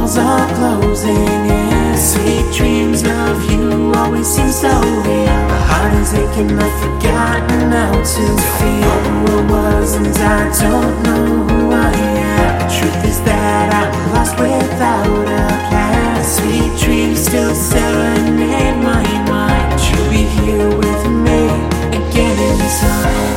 walls are closing in. Sweet dreams of you always seem so real. My heart is aching, I've forgotten how to feel who I was, and I don't know who I am. The truth is that I'm lost without a plan. Sweet dreams still serenade my mind. You'll be here with me again in time.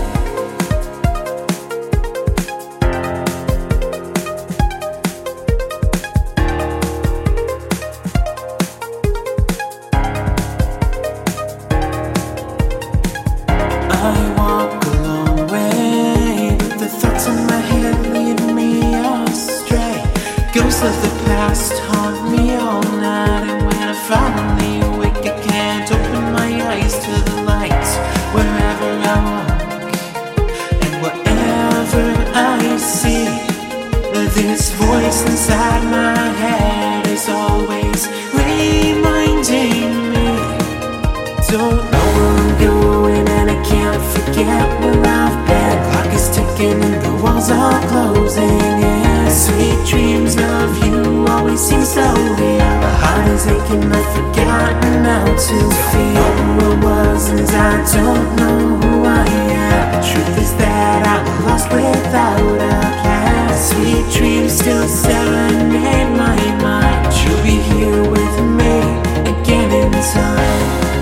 I walk a long way, but the thoughts in my head lead me astray. Ghosts of the past haunt me all night, and when I finally wake, I can't open my eyes to the light. Wherever I walk and whatever I see, this voice inside my head is always reminding me. Don't know where I'm going, and I can't forget where I've been. Clock is ticking and the walls are closing in. Sweet dreams of you always seem so real. My heart is aching, I've forgotten how to feel who I was, and I don't know who I am. The truth is that I'm lost without a plan. Sweet dreams still serenade my mind. You'll be here with me again in time.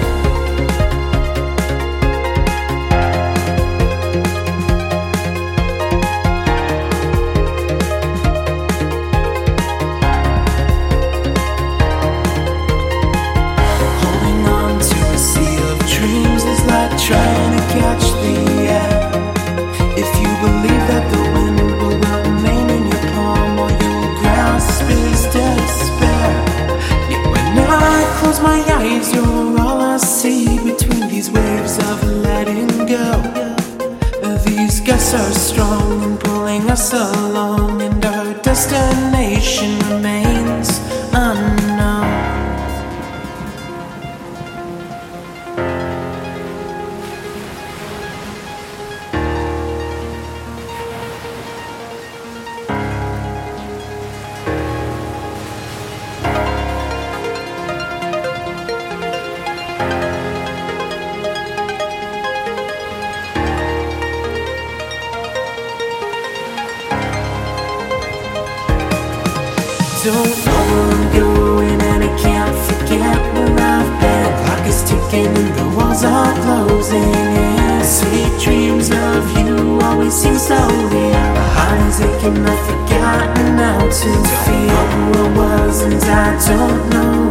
Trying to catch the air. If you believe that the wind will remain in your palm, all you'll grasp is despair. Yet when I close my eyes, you're all I see between these waves of letting go. These gusts are strong and pulling us along, and our destination remains unknown. Don't know where I'm going, and I can't forget where I've been. Clock is ticking and the walls are closing in. Sweet dreams of you always seem so real. My heart is aching, I've forgotten how to feel who I was, and I don't know